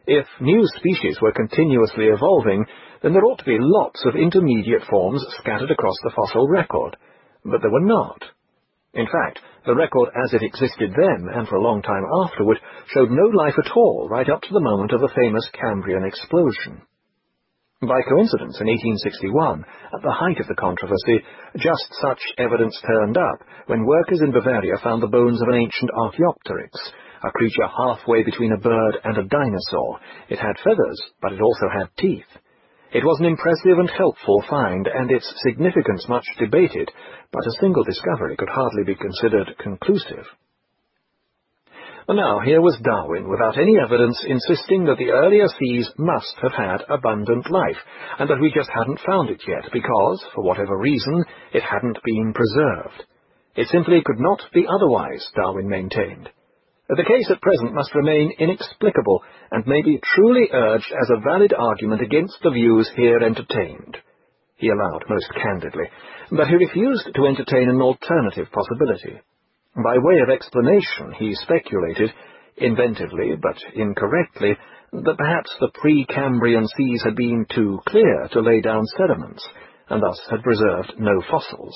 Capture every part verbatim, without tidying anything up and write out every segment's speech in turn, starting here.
If new species were continuously evolving, then there ought to be lots of intermediate forms scattered across the fossil record, but there were not. In fact, the record as it existed then, and for a long time afterward, showed no life at all right up to the moment of the famous Cambrian explosion. By coincidence, in eighteen sixty-one, at the height of the controversy, just such evidence turned up when workers in Bavaria found the bones of an ancient Archaeopteryx, a creature halfway between a bird and a dinosaur. It had feathers, but it also had teeth. It was an impressive and helpful find, and its significance much debated, but a single discovery could hardly be considered conclusive. But now here was Darwin, without any evidence, insisting that the earlier seas must have had abundant life, and that we just hadn't found it yet, because, for whatever reason, it hadn't been preserved. It simply could not be otherwise, Darwin maintained. The case at present must remain inexplicable, and may be truly urged as a valid argument against the views here entertained. He allowed most candidly, but he refused to entertain an alternative possibility. By way of explanation, he speculated, inventively but incorrectly, that perhaps the pre-Cambrian seas had been too clear to lay down sediments, and thus had preserved no fossils.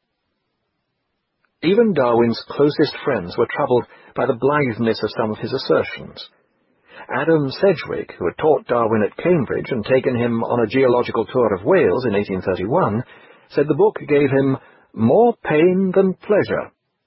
Even Darwin's closest friends were troubled by the blitheness of some of his assertions. Adam Sedgwick, who had taught Darwin at Cambridge and taken him on a geological tour of Wales in eighteen thirty-one, said the book gave him more pain than pleasure.